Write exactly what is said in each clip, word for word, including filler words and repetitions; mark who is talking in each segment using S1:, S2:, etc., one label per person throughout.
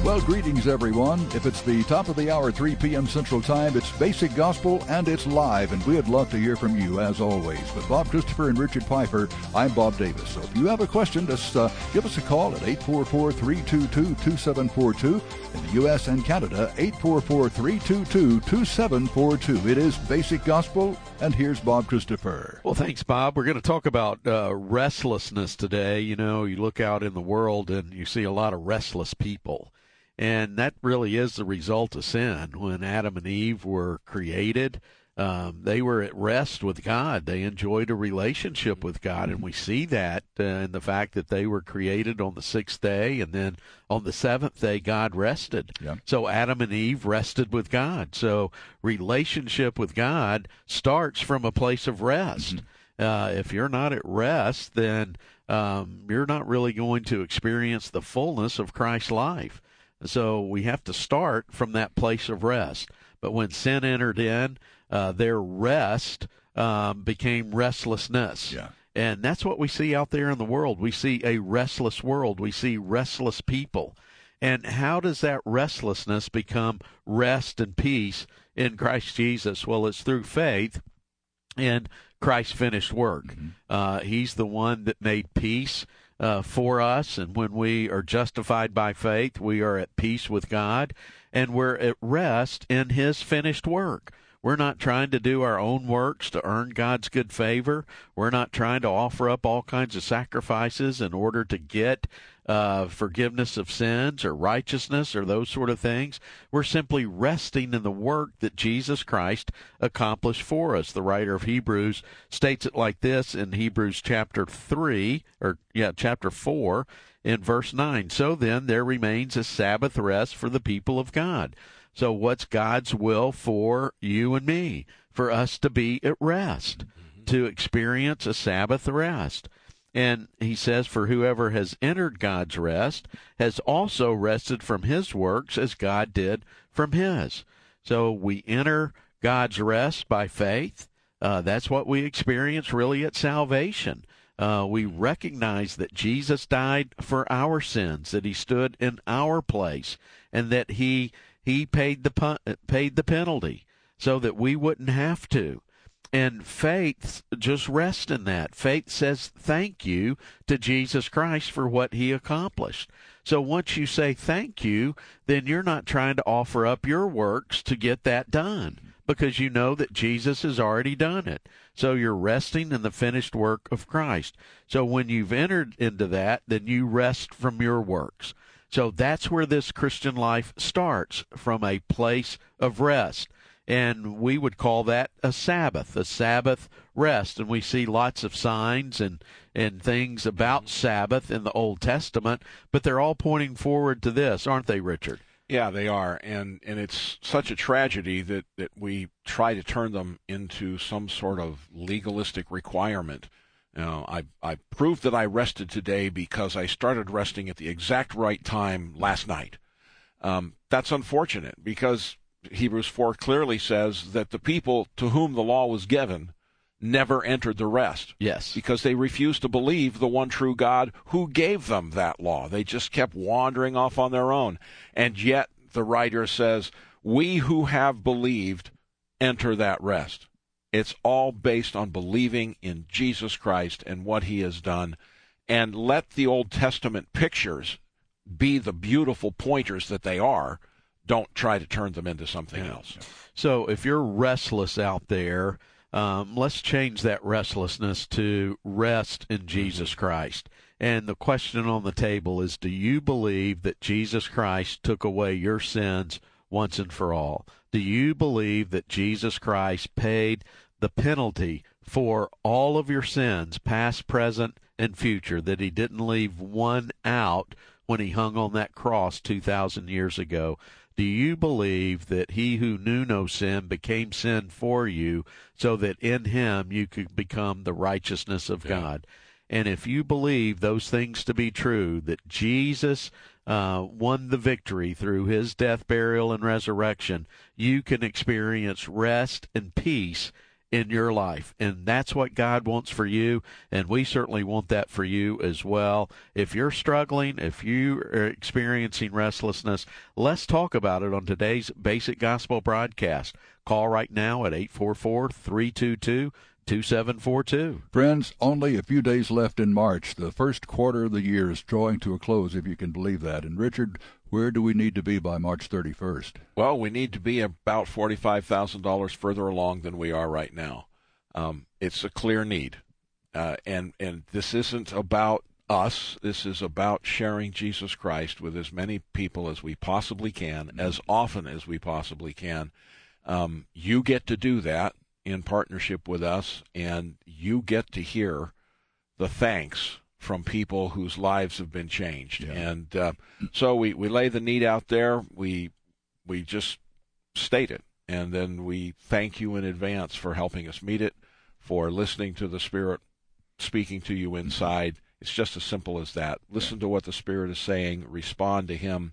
S1: Well, greetings, everyone. If it's the top of the hour, three p.m. Central Time, it's Basic Gospel, and it's live, and we'd love to hear from you, as always. With Bob Christopher and Richard Piper, I'm Bob Davis. So if you have a question, just uh, give us a call at eight four four, three two two, two seven four two. In the U S and Canada, eight four four, three two two, two seven four two. It is Basic Gospel, and here's Bob Christopher.
S2: Well, thanks, Bob. We're going to talk about uh, restlessness today. You know, you look out in the world, and you see a lot of restless people. And that really is the result of sin. When Adam and Eve were created, um, they were at rest with God. They enjoyed a relationship with God, and we see that uh, in the fact that they were created on the sixth day, and then on the seventh day, God rested.
S1: Yeah.
S2: So Adam and Eve rested with God. So relationship with God starts from a place of rest. Mm-hmm. Uh, if you're not at rest, then um, you're not really going to experience the fullness of Christ's life. So we have to start from that place of rest. But when sin entered in, uh, their rest um, became restlessness.
S1: Yeah.
S2: And that's what we see out there in the world. We see a restless world. We see restless people. And how does that restlessness become rest and peace in Christ Jesus? Well, it's through faith in Christ's finished work. Mm-hmm. Uh, he's the one that made peace Uh, for us, and when we are justified by faith, we are at peace with God, and we're at rest in His finished work. We're not trying to do our own works to earn God's good favor. We're not trying to offer up all kinds of sacrifices in order to get uh, forgiveness of sins or righteousness or those sort of things. We're simply resting in the work that Jesus Christ accomplished for us. The writer of Hebrews states it like this in Hebrews chapter three, or yeah, chapter four, in verse nine. So then there remains a Sabbath rest for the people of God. So what's God's will for you and me? For us to be at rest, mm-hmm. to experience a Sabbath rest. And he says, for whoever has entered God's rest has also rested from his works as God did from his. So we enter God's rest by faith. Uh, that's what we experience really at salvation. Uh, we recognize that Jesus died for our sins, that he stood in our place, and that he he paid the pu- paid the penalty so that we wouldn't have to. And faith just rests in that. Faith says thank you to Jesus Christ for what he accomplished. So once you say thank you, then you're not trying to offer up your works to get that done, because you know that Jesus has already done it. So you're resting in the finished work of Christ. So when you've entered into that, then you rest from your works. So that's where this Christian life starts, from a place of rest. And we would call that a Sabbath, a Sabbath rest. And we see lots of signs and, and things about Sabbath in the Old Testament, but they're all pointing forward to this, aren't they, Richard?
S3: Yeah, they are. And, and it's such a tragedy that, that we try to turn them into some sort of legalistic requirement. You know, I, I proved that I rested today because I started resting at the exact right time last night. Um, that's unfortunate, because Hebrews four clearly says that the people to whom the law was given never entered the rest.
S2: Yes.
S3: Because they refused to believe the one true God who gave them that law. They just kept wandering off on their own. And yet, the writer says, we who have believed enter that rest. It's all based on believing in Jesus Christ and what he has done. And let the Old Testament pictures be the beautiful pointers that they are. Don't try to turn them into something
S2: yeah.
S3: else.
S2: So if you're restless out there, um, let's change that restlessness to rest in Jesus Christ. And the question on the table is, do you believe that Jesus Christ took away your sins once and for all? Do you believe that Jesus Christ paid the penalty for all of your sins, past, present, and future, that he didn't leave one out when he hung on that cross two thousand years ago? Do you believe that he who knew no sin became sin for you, so that in him you could become the righteousness of
S3: yeah.
S2: God? And if you believe those things to be true, that Jesus uh, won the victory through his death, burial, and resurrection, you can experience rest and peace in your life. And that's what God wants for you, and we certainly want that for you as well. If you're struggling, if you are experiencing restlessness, let's talk about it on today's Basic Gospel broadcast. Call right now at eight four four, three two two, two seven four two.
S1: Friends, only a few days left in March. The first quarter of the year is drawing to a close, if you can believe that. And Richard, where do we need to be by March thirty-first?
S3: Well, we need to be about forty-five thousand dollars further along than we are right now. Um, it's a clear need. Uh, and, and this isn't about us. This is about sharing Jesus Christ with as many people as we possibly can, mm-hmm. as often as we possibly can. Um, you get to do that in partnership with us, and you get to hear the thanks from people whose lives have been changed. Yeah. And uh, so we, we lay the need out there. We we just state it, and then we thank you in advance for helping us meet it, for listening to the Spirit speaking to you inside. It's just as simple as that. Listen to what the Spirit is saying, respond to Him,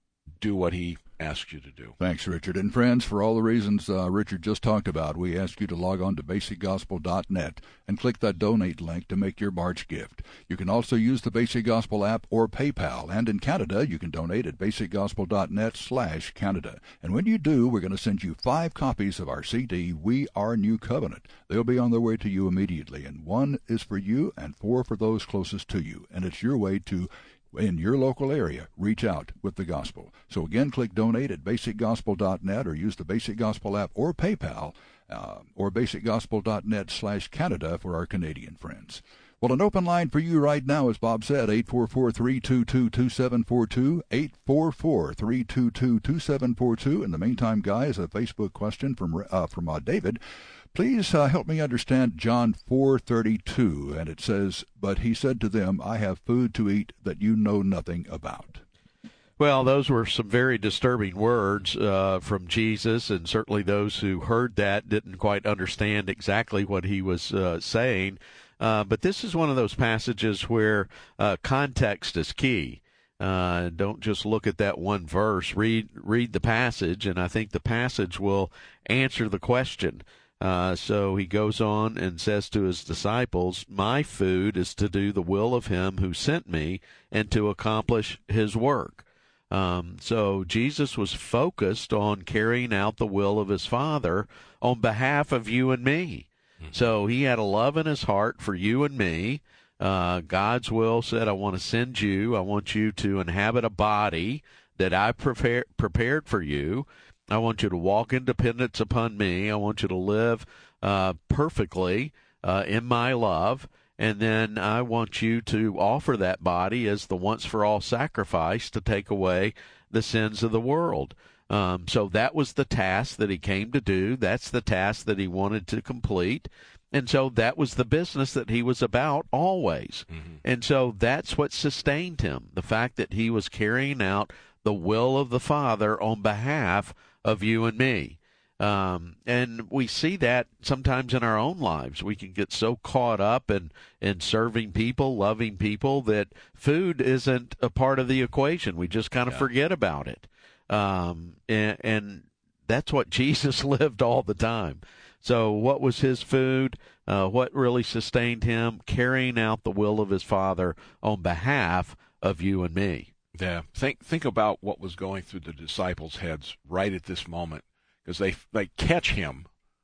S3: do what He asks you to do.
S1: Thanks, Richard. And friends, for all the reasons uh, Richard just talked about, we ask you to log on to basic gospel dot net and click that donate link to make your March gift. You can also use the Basic Gospel app or PayPal. And in Canada, you can donate at basic gospel dot net slash Canada. And when you do, we're going to send you five copies of our C D, We Are New Covenant. They'll be on their way to you immediately. And one is for you and four for those closest to you. And it's your way to, in your local area, reach out with the gospel. So again, click donate at basic gospel dot net or use the Basic Gospel app or PayPal uh, or basic gospel dot net slash Canada for our Canadian friends. Well, an open line for you right now, as Bob said, eight four four, three two two, two seven four two, eight four four, three two two, two seven four two. In the meantime, guys, a Facebook question from uh, from uh, David. Please uh, help me understand John four thirty-two, and it says, "But he said to them, I have food to eat that you know nothing about."
S2: Well, those were some very disturbing words uh, from Jesus, and certainly those who heard that didn't quite understand exactly what he was uh, saying. Uh, but this is one of those passages where uh, context is key. Uh, don't just look at that one verse. Read read the passage, and I think the passage will answer the question. Uh, so he goes on and says to his disciples, "My food is to do the will of him who sent me and to accomplish his work." Um, so Jesus was focused on carrying out the will of his Father on behalf of you and me. Mm-hmm. So he had a love in his heart for you and me. Uh, God's will said, I want to send you. I want you to inhabit a body that I prepare, prepared for you. I want you to walk in dependence upon me. I want you to live uh, perfectly uh, in my love. And then I want you to offer that body as the once-for-all sacrifice to take away the sins of the world. Um, so that was the task that he came to do. That's the task that he wanted to complete. And so that was the business that he was about always. Mm-hmm. And so that's what sustained him, the fact that he was carrying out the will of the Father on behalf of you and me. Um, and we see that sometimes in our own lives. We can get so caught up in, in serving people, loving people, that food isn't a part of the equation. We just kind of yeah. forget about it. Um, and, and that's what Jesus lived all the time. So what was his food? Uh, what really sustained him? Carrying out the will of his Father on behalf of you and me.
S3: Yeah. Think, think about what was going through the disciples' heads right at this moment. Because they they catch him,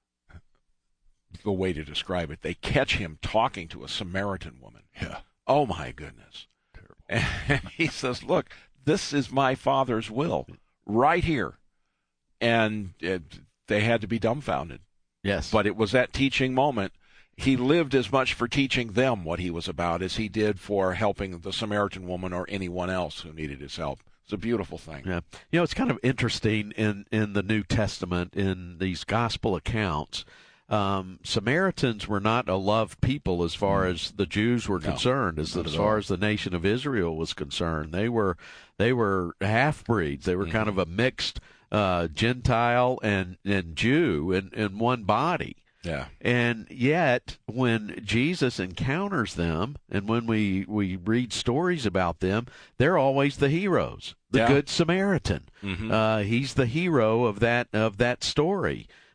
S3: the way to describe it, they catch him talking to a Samaritan woman.
S1: Yeah.
S3: Oh, my goodness. Terrible. And he says, look, this is my Father's will right here. And it, they had to be dumbfounded.
S2: Yes.
S3: But it was that teaching moment. He lived as much for teaching them what he was about as he did for helping the Samaritan woman or anyone else who needed his help. It's a beautiful thing.
S2: Yeah. You know, it's kind of interesting in, in the New Testament, in these gospel accounts, um, Samaritans were not a loved people as far as the Jews were no, concerned, as, as far as the nation of Israel was concerned. They were they were half-breeds. They were mm-hmm. kind of a mixed uh, Gentile and, and Jew in, in one body.
S3: Yeah.
S2: And yet, when Jesus encounters them, and when we, we read stories about them, they're always the heroes. The yeah. Good Samaritan. Mm-hmm. Uh, he's the hero of that of that story.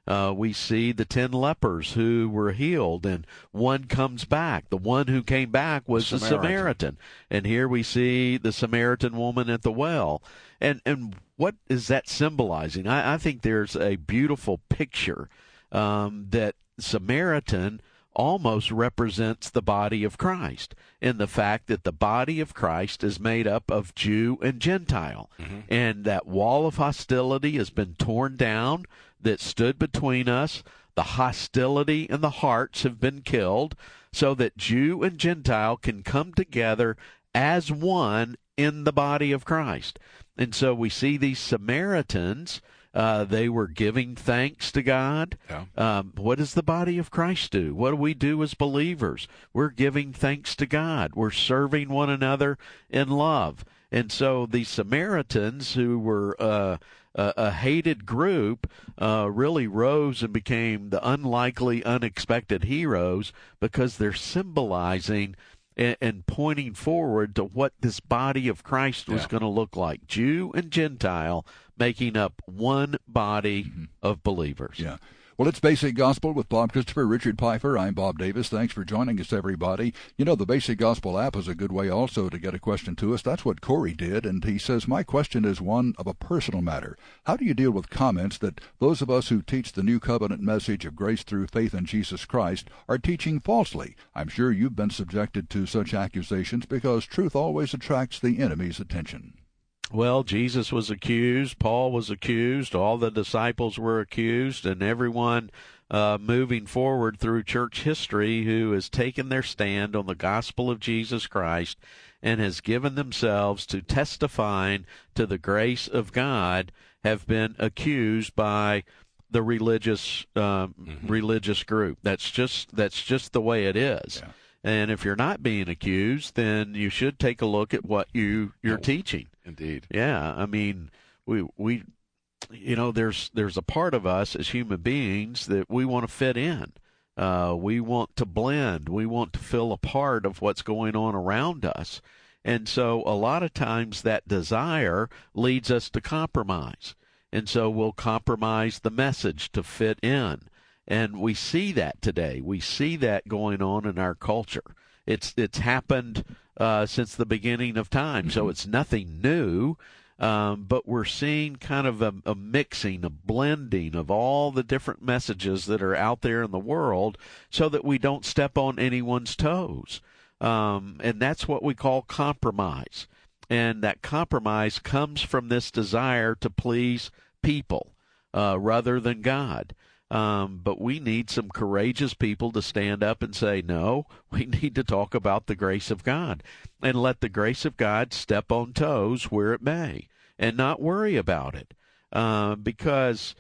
S2: Uh, we see the ten lepers who were healed, and one comes back. The one who came back was the Samaritan. Samaritan. And here we see the Samaritan woman at the well. And and what is that symbolizing? I, I think there's a beautiful picture um, that Samaritan almost represents the body of Christ, in the fact that the body of Christ is made up of Jew and Gentile. Mm-hmm. And that wall of hostility has been torn down that stood between us. The hostility in the hearts have been killed so that Jew and Gentile can come together as one in the body of Christ. And so we see these Samaritans, uh, they were giving thanks to God. Yeah. Um, what does the body of Christ do? What do we do as believers? We're giving thanks to God. We're serving one another in love. And so these Samaritans, who were uh, a, a hated group, uh, really rose and became the unlikely, unexpected heroes because they're symbolizing and pointing forward to what this body of Christ was yeah. going to look like. Jew and Gentile making up one body mm-hmm. of believers.
S1: Yeah. Well, it's Basic Gospel with Bob Christopher, Richard Pfeiffer. I'm Bob Davis. Thanks for joining us, everybody. You know, the Basic Gospel app is a good way also to get a question to us. That's what Corey did, and he says, my question is one of a personal matter. How do you deal with comments that those of us who teach the New Covenant message of grace through faith in Jesus Christ are teaching falsely? I'm sure you've been subjected to such accusations because truth always attracts the enemy's attention.
S2: Well, Jesus was accused, Paul was accused, all the disciples were accused, and everyone uh, moving forward through church history who has taken their stand on the gospel of Jesus Christ and has given themselves to testifying to the grace of God have been accused by the religious um, mm-hmm. religious group. That's just that's just the way it is. Yeah. And if you're not being accused, then you should take a look at what you you're oh. teaching.
S3: Indeed.
S2: Yeah, I mean, we we, you know, there's there's a part of us as human beings that we want to fit in. Uh, we want to blend. We want to feel a part of what's going on around us, and so a lot of times that desire leads us to compromise, and so we'll compromise the message to fit in, and we see that today. We see that going on in our culture. It's it's happened uh, since the beginning of time, mm-hmm. so it's nothing new, um, but we're seeing kind of a, a mixing, a blending of all the different messages that are out there in the world so that we don't step on anyone's toes. Um, and that's what we call compromise. And that compromise comes from this desire to please people uh, rather than God. Um, but we need some courageous people to stand up and say, no, we need to talk about the grace of God and let the grace of God step on toes where it may and not worry about it. Uh, because,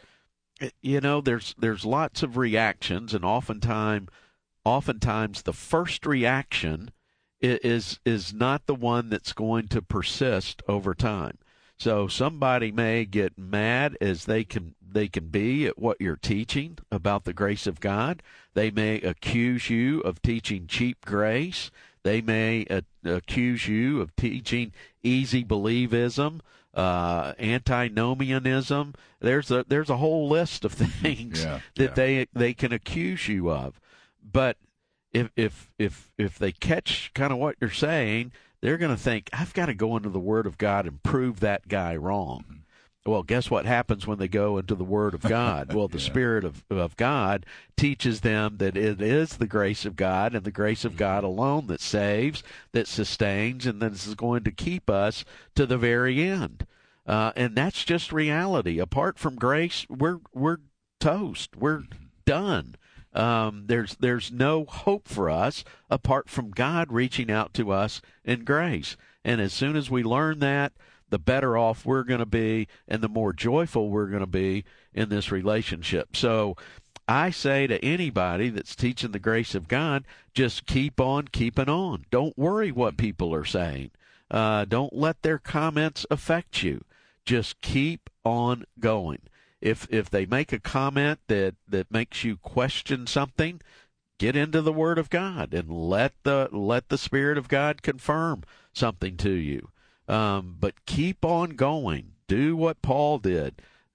S2: you know, there's there's lots of reactions, and oftentimes, oftentimes the first reaction is is not the one that's going to persist over time. So somebody may get mad as they can they can be at what you're teaching about the grace of God. They may accuse you of teaching cheap grace. They may uh, accuse you of teaching easy believism, uh, antinomianism. There's a there's a whole list of things yeah, that yeah. they they can accuse you of. But if if if if they catch kind of what you're saying, they're going to think, I've got to go into the Word of God and prove that guy wrong. Mm-hmm. Well, guess what happens when they go into the Word of God? Well, the yeah. Spirit of, of God teaches them that it is the grace of God and the grace of God alone that saves, that sustains, and that is going to keep us to the very end. Uh, and that's just reality. Apart from grace, we're we're toast. We're done. Um, there's there's no hope for us apart from God reaching out to us in grace. And as soon as we learn that, the better off we're going to be and the more joyful we're going to be in this relationship. So I say to anybody that's teaching the grace of God, just keep on keeping on. Don't worry what people are saying. Uh, don't let their comments affect you. Just keep on going. If if they make a comment that, that makes you question something, get into the Word of God and let the let the Spirit of God confirm something to you. Um, but keep on going. Do what Paul did.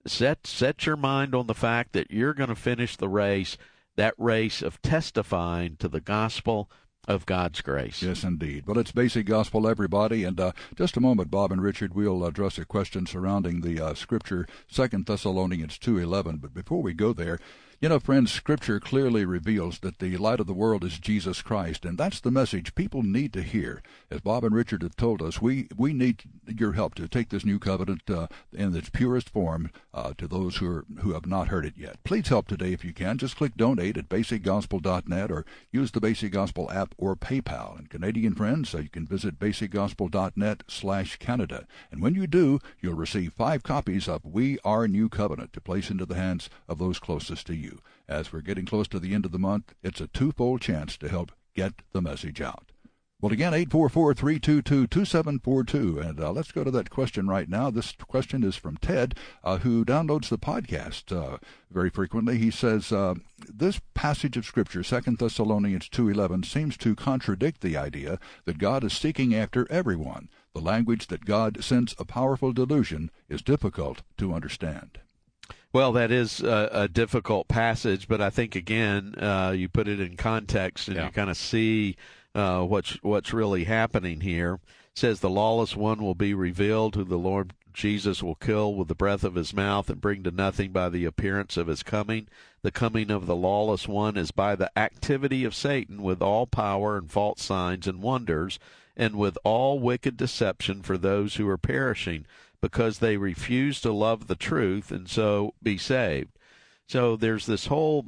S2: set set your mind on the fact that you're going to finish the race, that race of testifying to the gospel of God's grace.
S1: Yes, indeed. Well, it's basic gospel, everybody. And uh, just a moment, Bob and Richard, we'll address a question surrounding the uh, scripture, Second Thessalonians two eleven. But before we go there, you know, friends, Scripture clearly reveals that the light of the world is Jesus Christ, and that's the message people need to hear. As Bob and Richard have told us, we, we need your help to take this new covenant uh, in its purest form uh, to those who are, who have not heard it yet. Please help today if you can. Just click Donate at basic gospel dot net or use the Basic Gospel app or PayPal. And Canadian friends, so you can visit basic gospel dot net slash Canada. And when you do, you'll receive five copies of We Are New Covenant to place into the hands of those closest to you. As we're getting close to the end of the month, it's a twofold chance to help get the message out. Well, again, eight four four, three two two, two seven four two. And uh, let's go to that question right now. This question is from Ted, uh, who downloads the podcast uh, very frequently. He says, uh, this passage of Scripture, Second Thessalonians two eleven, seems to contradict the idea that God is seeking after everyone. The language that God sends a powerful delusion is difficult to understand.
S2: Well, that is a, a difficult passage, but I think, again, uh, you put it in context and yeah. you kind of see uh, what's what's really happening here. It says, the lawless one will be revealed, who the Lord Jesus will kill with the breath of his mouth and bring to nothing by the appearance of his coming. The coming of the lawless one is by the activity of Satan with all power and false signs and wonders, and with all wicked deception for those who are perishing, because they refuse to love the truth and so be saved. So there's this whole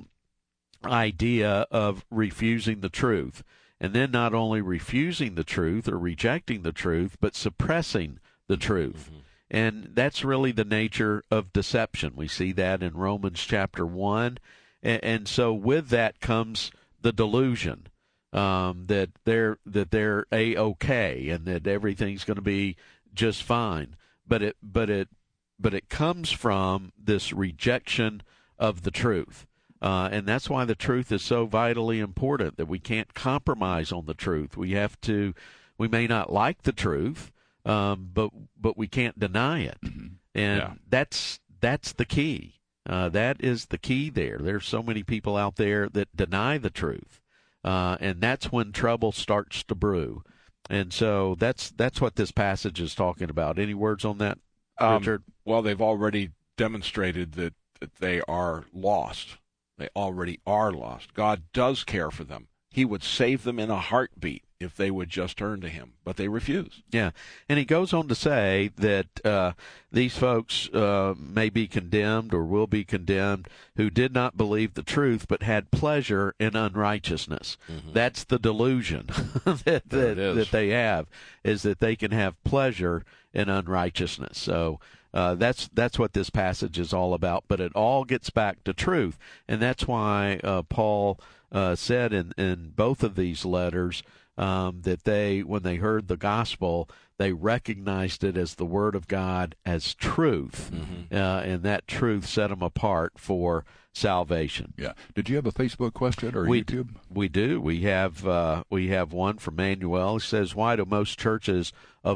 S2: idea of refusing the truth, and then not only refusing the truth or rejecting the truth, but suppressing the truth. Mm-hmm. And that's really the nature of deception. We see that in Romans chapter one. And, and so with that comes the delusion um, that they're that they're A-okay and that everything's going to be just fine. But it, but it, but it comes from this rejection of the truth, uh, and that's why the truth is so vitally important. That we can't compromise on the truth. We have to. We may not like the truth, um, but but we can't deny it, mm-hmm. and yeah. that's that's the key. Uh, that is the key. There, there's so many people out there that deny the truth, uh, and that's when trouble starts to brew. And so that's that's what this passage is talking about. Any words on that, Richard?
S3: Um, well, they've already demonstrated that, that they are lost. They already are lost. God does care for them. He would save them in a heartbeat if they would just turn to him, but they refuse.
S2: Yeah, and he goes on to say that uh, these folks uh, may be condemned or will be condemned who did not believe the truth but had pleasure in unrighteousness. Mm-hmm. That's the delusion that, that, that they have, is that they can have pleasure in unrighteousness. So uh, that's that's what this passage is all about, but it all gets back to truth, and that's why uh, Paul uh, said in, in both of these letters, Um, that they, when they heard the gospel, they recognized it as the Word of God, as truth, mm-hmm. uh, and that truth set them apart for salvation.
S1: Yeah. Did you have a Facebook question or
S2: we,
S1: YouTube?
S2: We do. We have uh, we have one from Manuel. It says, "Why do most churches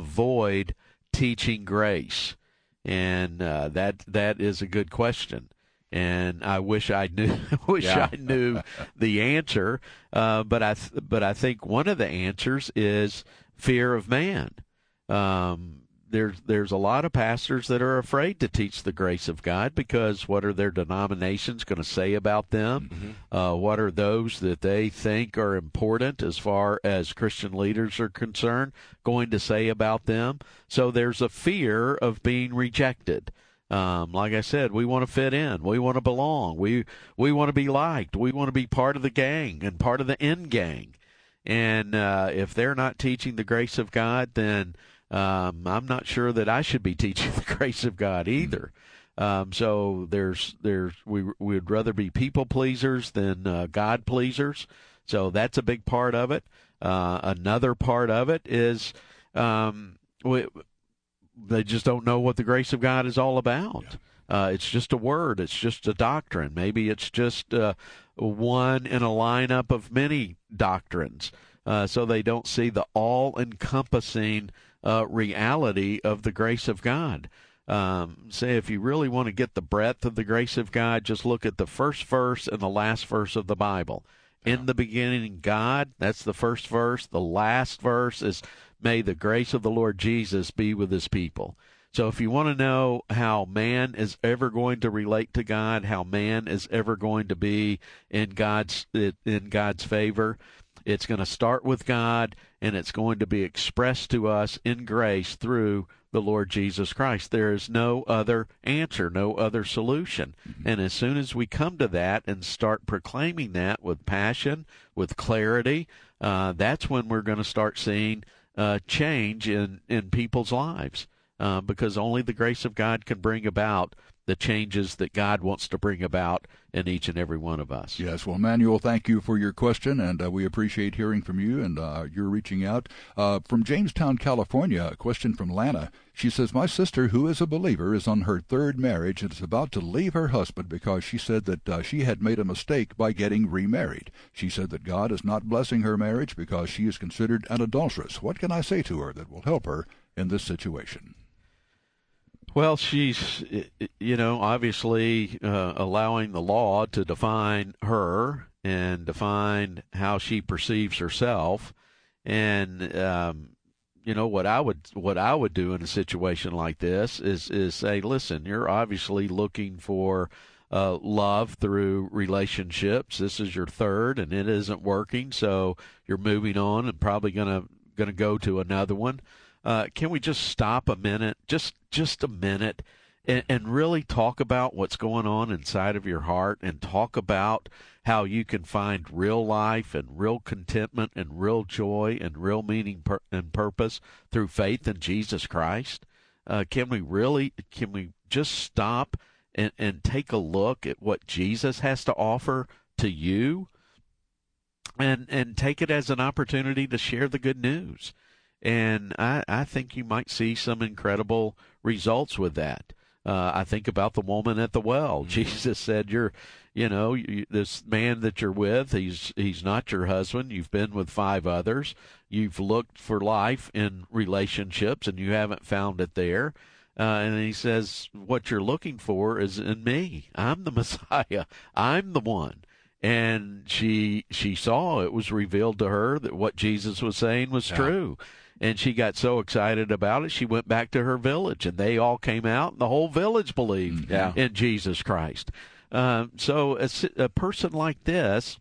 S2: avoid teaching grace?" And uh, that that is a good question. And I wish I knew, wish yeah. I knew the answer. Uh, but I, th- but I think one of the answers is fear of man. Um, there's, there's a lot of pastors that are afraid to teach the grace of God because what are their denominations going to say about them? Mm-hmm. Uh, what are those that they think are important as far as Christian leaders are concerned going to say about them? So there's a fear of being rejected. Um, like I said, we want to fit in. We want to belong. We we want to be liked. We want to be part of the gang and part of the end gang. And uh, if they're not teaching the grace of God, then um, I'm not sure that I should be teaching the grace of God either. Um, so there's there's we we would rather be people pleasers than uh, God pleasers. So that's a big part of it. Uh, another part of it is um, we. They just don't know what the grace of God is all about. Yeah. Uh, it's just a word. It's just a doctrine. Maybe it's just uh, one in a lineup of many doctrines. Uh, so they don't see the all-encompassing uh, reality of the grace of God. Um, say if you really want to get the breadth of the grace of God, just look at the first verse and the last verse of the Bible. Yeah. In the beginning, God, that's the first verse. The last verse is, may the grace of the Lord Jesus be with his people. So if you want to know how man is ever going to relate to God, how man is ever going to be in God's in God's favor, it's going to start with God, and it's going to be expressed to us in grace through the Lord Jesus Christ. There is no other answer, no other solution. Mm-hmm. And as soon as we come to that and start proclaiming that with passion, with clarity, uh, that's when we're going to start seeing uh, change in, in people's lives. Uh, because only the grace of God can bring about the changes that God wants to bring about in each and every one of us.
S1: Yes, well, Manuel, thank you for your question, and uh, we appreciate hearing from you, and uh, you're reaching out. Uh, from Jamestown, California, a question from Lana. She says, my sister, who is a believer, is on her third marriage and is about to leave her husband because she said that uh, she had made a mistake by getting remarried. She said that God is not blessing her marriage because she is considered an adulteress. What can I say to her that will help her in this situation?
S2: Well, she's, you know, obviously uh, allowing the law to define her and define how she perceives herself. And, um, you know, what I would what I would do in a situation like this is, is say, listen, you're obviously looking for uh, love through relationships. This is your third, and it isn't working, so you're moving on and probably gonna gonna go to another one. Uh, can we just stop a minute, just just a minute, and, and really talk about what's going on inside of your heart, and talk about how you can find real life and real contentment and real joy and real meaning per- and purpose through faith in Jesus Christ? Uh, can we really, can we just stop and, and take a look at what Jesus has to offer to you, and and take it as an opportunity to share the good news? And I, I think you might see some incredible results with that. Uh, I think about the woman at the well. Jesus said, "You're, you know, you, this man that you're with, he's he's not your husband. You've been with five others. You've looked for life in relationships, and you haven't found it there." Uh, and he says, "What you're looking for is in me. I'm the Messiah. I'm the one." And she she saw, it was revealed to her that what Jesus was saying was yeah. true. And she got so excited about it, she went back to her village, and they all came out, and the whole village believed yeah. in Jesus Christ. Um, so a, a person like this,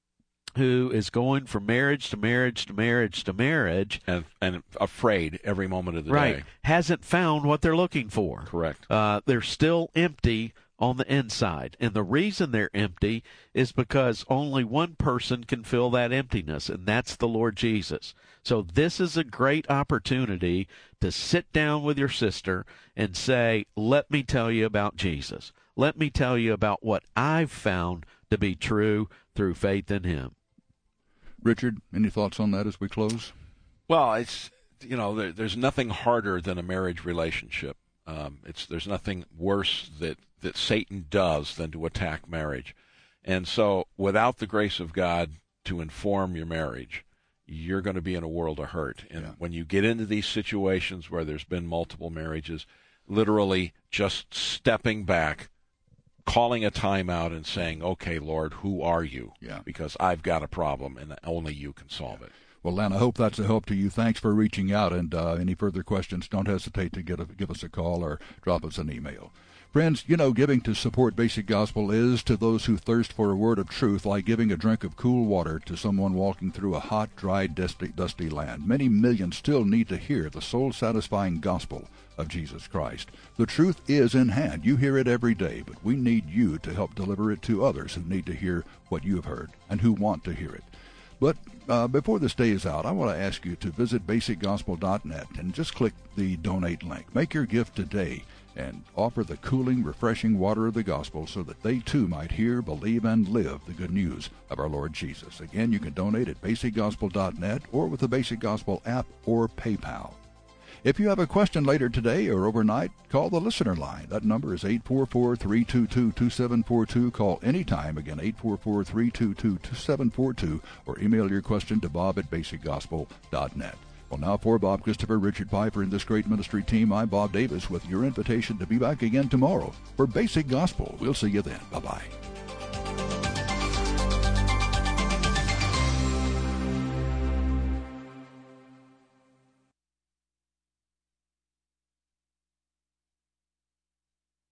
S2: who is going from marriage to marriage to marriage to marriage,
S3: and, and afraid every moment of the
S2: right,
S3: day,
S2: hasn't found what they're looking for.
S3: Correct.
S2: Uh, they're still empty on the inside. And the reason they're empty is because only one person can fill that emptiness, and that's the Lord Jesus. So this is a great opportunity to sit down with your sister and say, let me tell you about Jesus. Let me tell you about what I've found to be true through faith in him.
S1: Richard, any thoughts on that as we close?
S3: Well, it's, you know, there, there's nothing harder than a marriage relationship. Um, it's there's nothing worse that, that Satan does than to attack marriage. And so without the grace of God to inform your marriage, you're going to be in a world of hurt. And yeah. when you get into these situations where there's been multiple marriages, literally just stepping back, calling a timeout and saying, okay, Lord, who are you?
S1: Yeah.
S3: Because I've got a problem and only you can solve yeah. it.
S1: Well, Len, I hope that's a help to you. Thanks for reaching out, and uh, any further questions, don't hesitate to get a, give us a call or drop us an email. Friends, you know, giving to support Basic Gospel is to those who thirst for a word of truth, like giving a drink of cool water to someone walking through a hot, dry, dusty, dusty land. Many millions still need to hear the soul-satisfying gospel of Jesus Christ. The truth is in hand. You hear it every day, but we need you to help deliver it to others who need to hear what you have heard and who want to hear it. But uh, before this day is out, I want to ask you to visit basic gospel dot net and just click the donate link. Make your gift today and offer the cooling, refreshing water of the gospel so that they too might hear, believe, and live the good news of our Lord Jesus. Again, you can donate at basic gospel dot net or with the Basic Gospel app or PayPal. If you have a question later today or overnight, call the listener line. That number is eight four four, three two two, two seven four two. Call anytime. Again, eight four four, three two two, two seven four two, or email your question to bob at basic gospel dot net. Well, now for Bob Christopher, Richard Piper, and this great ministry team, I'm Bob Davis with your invitation to be back again tomorrow for Basic Gospel. We'll see you then. Bye-bye.